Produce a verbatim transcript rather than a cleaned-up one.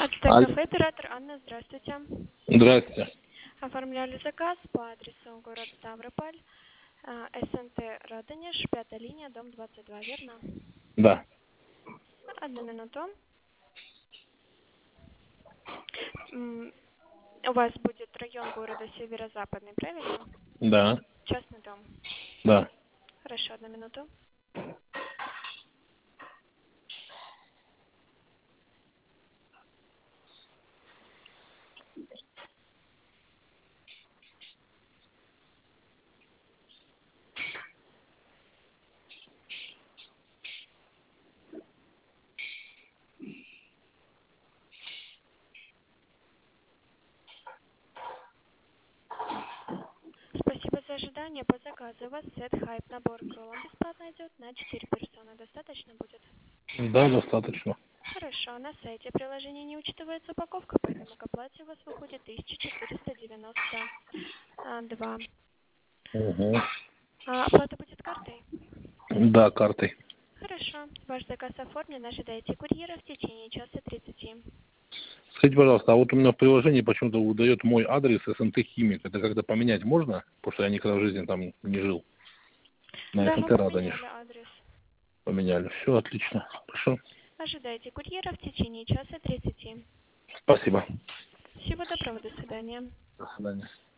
Алло. Ацтек-кафе, оператор Анна, здравствуйте. Здравствуйте. Оформляли заказ по адресу город Ставрополь, э, СНТ Радонеж, пятая линия, дом двадцать два, верно? Да. Одну минуту. М, У вас будет район города Северо-Западный, правильно? Да. Частный дом. Да. Хорошо, одну минуту. Спасибо за ожидание. По заказу у вас сет хайп набор к роллам бесплатно идет на четыре персоны. Достаточно будет? Да, достаточно. Хорошо. На сайте приложения не учитывается упаковка, поэтому к оплате у вас выходит тысяча четыреста девяносто два. Угу. А оплата будет картой? Да, картой. Хорошо. Ваш заказ оформлен. Ожидайте курьера в течение часа тридцати. Скажите, пожалуйста, а вот у меня в приложении почему-то выдает мой адрес СНТ Химик. Это когда поменять можно? Потому что я никогда в жизни там не жил. На Да, СНТ вы Радонеж. поменяли адрес. Поменяли. Все отлично. Хорошо. Ожидайте курьера в течение часа тридцати. Спасибо. Всего доброго. До свидания. До свидания.